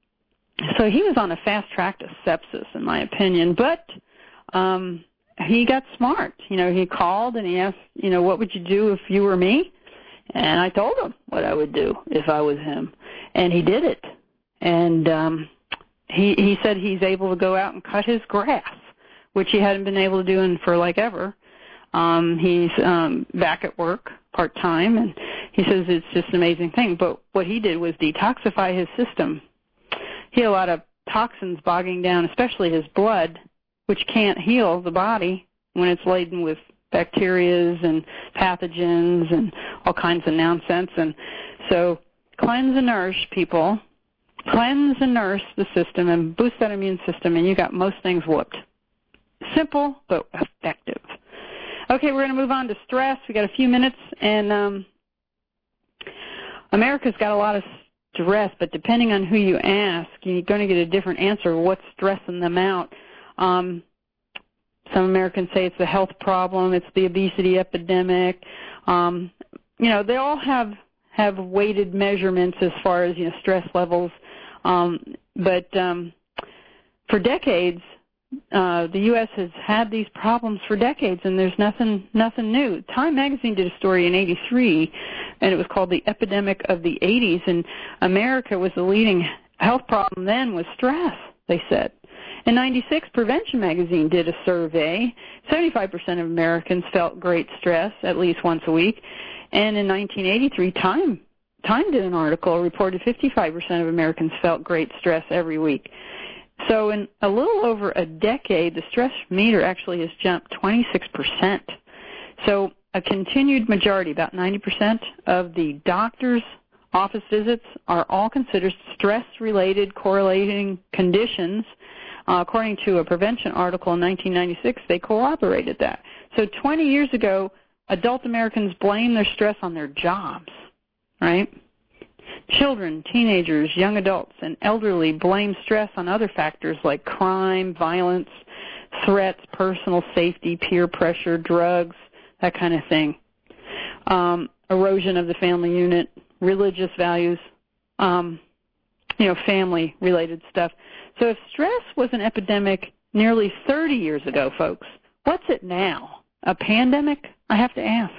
So he was on a fast track to sepsis, in my opinion, but um, he got smart. You know, he called and he asked, you know, what would you do if you were me? And I told him what I would do if I was him, and he did it. And um, he he said he's able to go out and cut his grass, which he hadn't been able to do in for like ever. Um, he's um, back at work part-time, and he says it's just an amazing thing. But what he did was detoxify his system. He had a lot of toxins bogging down, especially his blood, which can't heal the body when it's laden with bacteria and pathogens and all kinds of nonsense. And so cleanse and nourish, people. Cleanse and nourish the system and boost that immune system, and you got most things whooped. Simple, but effective. Okay, we're going to move on to stress. We got a few minutes, and um, America's got a lot of stress, but depending on who you ask, you're going to get a different answer. What's stressing them out? Um, some Americans say it's a health problem, it's the obesity epidemic. Um, you know, they all have have weighted measurements as far as, you know, stress levels. Um, but um, for decades, uh, the U S has had these problems for decades, and there's nothing nothing new. Time magazine did a story in eighty-three, and it was called The Epidemic of the eighties, and America was the leading health problem then was stress, they said. In ninety-six, Prevention magazine did a survey. seventy-five percent of Americans felt great stress at least once a week. And in nineteen eighty-three, Time Time did an article, reported fifty-five percent of Americans felt great stress every week. So in a little over a decade, the stress meter actually has jumped twenty-six percent. So a continued majority, about ninety percent of the doctors office visits are all considered stress-related correlating conditions. Uh, according to a prevention article in nineteen ninety-six, they corroborated that. So twenty years ago, adult Americans blame their stress on their jobs, right? Children, teenagers, young adults, and elderly blame stress on other factors like crime, violence, threats, personal safety, peer pressure, drugs, that kind of thing. Um, erosion of the family unit, religious values, um, you know, family-related stuff. So if stress was an epidemic nearly thirty years ago, folks, what's it now? A pandemic? I have to ask.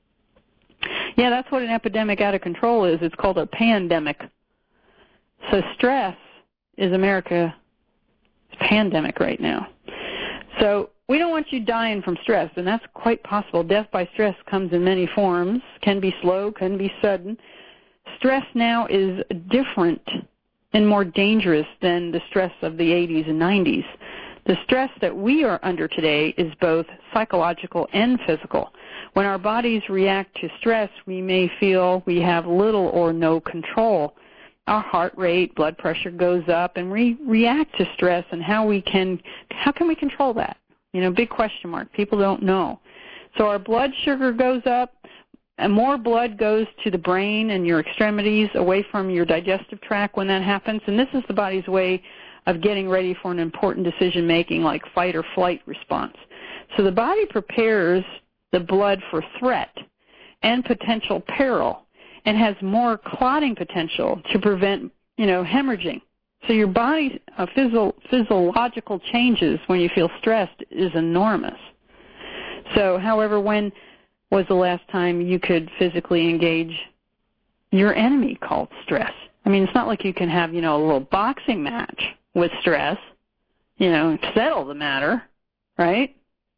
Yeah, that's what an epidemic out of control is. It's called a pandemic. So stress is America's pandemic right now. So we don't want you dying from stress, and that's quite possible. Death by stress comes in many forms, can be slow, can be sudden. Stress now is different and more dangerous than the stress of the eighties and nineties. The stress that we are under today is both psychological and physical. When our bodies react to stress, we may feel we have little or no control. Our heart rate, blood pressure goes up, and we react to stress, and how we can, how can we control that? You know, big question mark. People don't know. So our blood sugar goes up, and more blood goes to the brain and your extremities away from your digestive tract when that happens, and this is the body's way of getting ready for an important decision-making like fight or flight response. So the body prepares the blood for threat and potential peril and has more clotting potential to prevent, you know, hemorrhaging. So your body's uh, physio- physiological changes when you feel stressed is enormous. So, however, when was the last time you could physically engage your enemy called stress? I mean, it's not like you can have, you know, a little boxing match with stress, you know, settle the matter, right?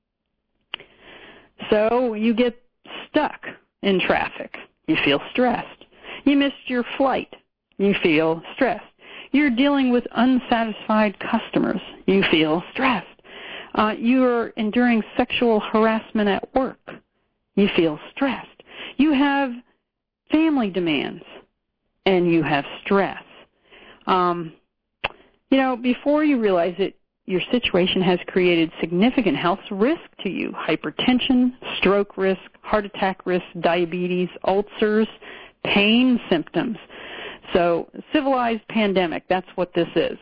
So you get stuck in traffic. You feel stressed. You missed your flight. You feel stressed. You're dealing with unsatisfied customers. You feel stressed. Uh, you're enduring sexual harassment at work. You feel stressed. You have family demands, and you have stress. Um, you know, before you realize it, your situation has created significant health risk to you: hypertension, stroke risk, heart attack risk, diabetes, ulcers, pain symptoms. So, civilized pandemic, that's what this is.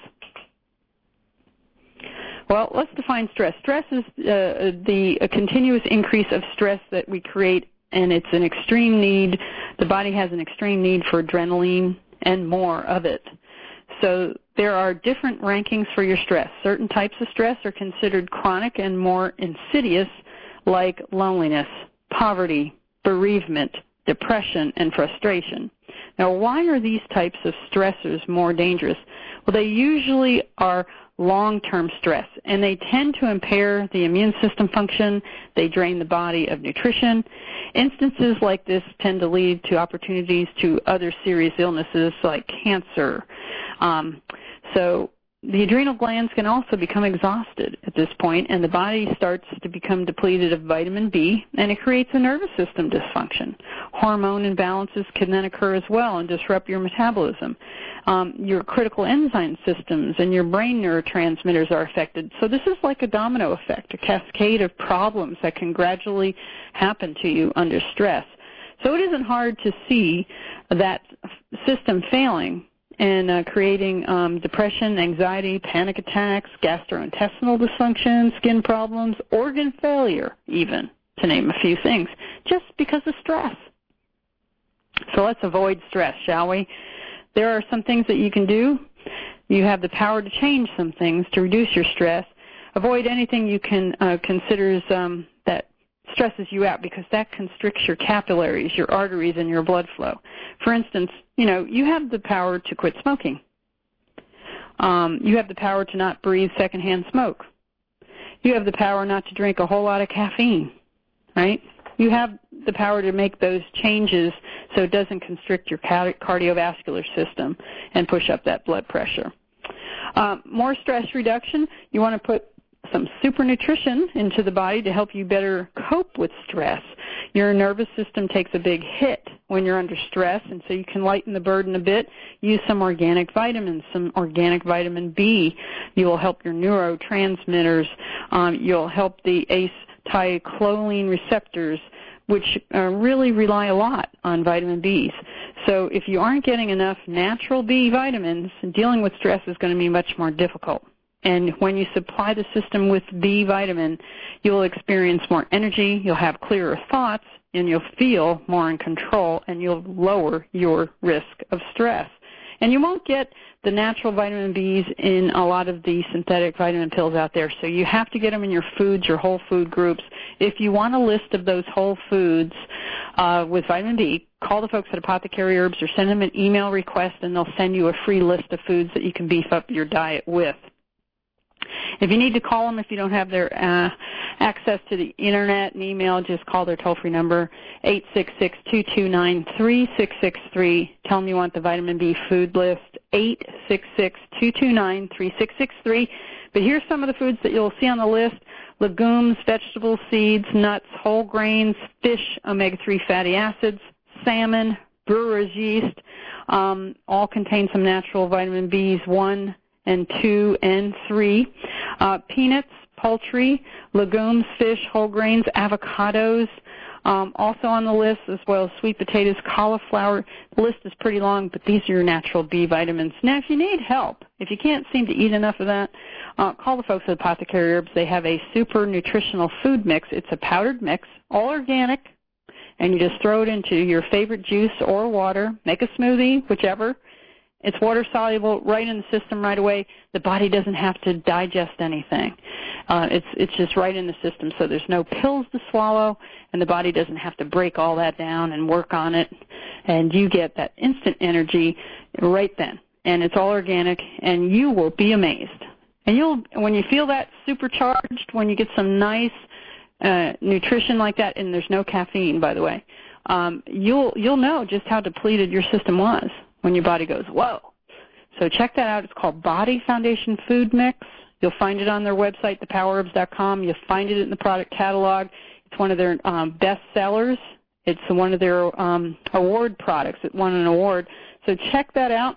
Well, let's define stress. Stress is uh, the a continuous increase of stress that we create, and it's an extreme need. The body has an extreme need for adrenaline and more of it. So there are different rankings for your stress. Certain types of stress are considered chronic and more insidious, like loneliness, poverty, bereavement, depression, and frustration. Now, why are these types of stressors more dangerous? Well, they usually are long-term stress, and they tend to impair the immune system function. They drain the body of nutrition. Instances like this tend to lead to opportunities to other serious illnesses like cancer. Um, so the adrenal glands can also become exhausted at this point, and the body starts to become depleted of vitamin B, and it creates a nervous system dysfunction. Hormone imbalances can then occur as well and disrupt your metabolism. Um, your critical enzyme systems and your brain neurotransmitters are affected. So this is like a domino effect, a cascade of problems that can gradually happen to you under stress. So it isn't hard to see that system failing and uh, creating um, depression, anxiety, panic attacks, gastrointestinal dysfunction, skin problems, organ failure even, to name a few things, just because of stress. So let's avoid stress, shall we? There are some things that you can do. You have the power to change some things to reduce your stress. Avoid anything you can uh, consider as, um, that stresses you out, because that constricts your capillaries, your arteries, and your blood flow. For instance, you know, you have the power to quit smoking. Um, you have the power to not breathe secondhand smoke. You have the power not to drink a whole lot of caffeine, right? You have the power to make those changes so it doesn't constrict your cardiovascular system and push up that blood pressure. Um, more stress reduction, you want to put some super nutrition into the body to help you better cope with stress. Your nervous system takes a big hit when you're under stress, and so you can lighten the burden a bit. Use some organic vitamins, some organic vitamin B. You will help your neurotransmitters. Um, you'll help the acetylcholine receptors, which uh, really rely a lot on vitamin B's. So if you aren't getting enough natural B vitamins, dealing with stress is going to be much more difficult. And when you supply the system with B vitamin, you'll experience more energy, you'll have clearer thoughts, and you'll feel more in control, and you'll lower your risk of stress. And you won't get the natural vitamin B's in a lot of the synthetic vitamin pills out there, so you have to get them in your foods, your whole food groups. If you want a list of those whole foods uh, with vitamin B, call the folks at Apothecary Herbs or send them an email request, and they'll send you a free list of foods that you can beef up your diet with. If you need to call them, if you don't have their uh, access to the Internet and email, just call their toll-free number, eight six six, two two nine, three six six three. Tell them you want the vitamin B food list, eight six six, two two nine, three six six three. But here's some of the foods that you'll see on the list: legumes, vegetables, seeds, nuts, whole grains, fish, omega three fatty acids, salmon, brewer's yeast, um, all contain some natural vitamin B's, one and two and three, uh, peanuts, poultry, legumes, fish, whole grains, avocados, um, also on the list, as well as sweet potatoes, cauliflower. The list is pretty long, but these are your natural B vitamins. Now, if you need help, if you can't seem to eat enough of that, uh, call the folks at Apothecary Herbs. They have a super nutritional food mix. It's a powdered mix, all organic, and you just throw it into your favorite juice or water. Make a smoothie, whichever. It's water-soluble right in the system right away. The body doesn't have to digest anything. Uh, it's it's just right in the system, so there's no pills to swallow, and the body doesn't have to break all that down and work on it, and you get that instant energy right then. And it's all organic, and you will be amazed. And you'll when you feel that supercharged, when you get some nice uh, nutrition like that, and there's no caffeine, by the way, um, you'll you'll know just how depleted your system was when your body goes, whoa. So check that out. It's called Body Foundation Food Mix. You'll find it on their website, the power herbs dot com. You'll find it in the product catalog. It's one of their um, best sellers. It's one of their um, award products. It won an award. So check that out,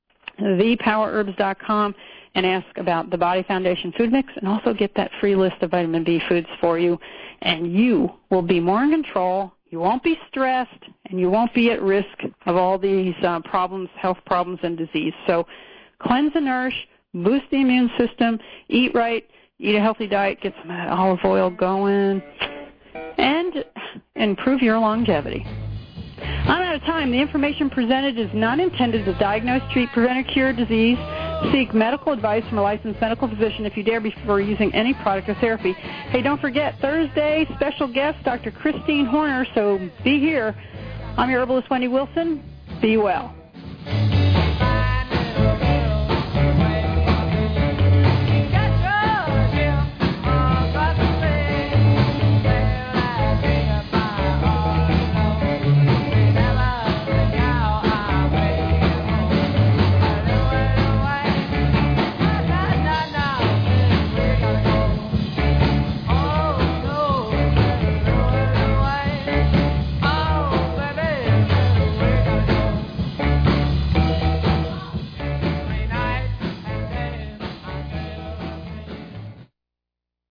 the power herbs dot com, and ask about the Body Foundation Food Mix, and also get that free list of vitamin B foods for you, and you will be more in control. You won't be stressed, and you won't be at risk of all these uh, problems, health problems, and disease. So cleanse and nourish, boost the immune system, eat right, eat a healthy diet, get some olive oil going, and improve your longevity. I'm out of time. The information presented is not intended to diagnose, treat, prevent, or cure disease. Seek medical advice from a licensed medical physician if you dare before using any product or therapy. Hey, don't forget, Thursday, special guest, Doctor Christine Horner, so be here. I'm your herbalist, Wendy Wilson. Be well.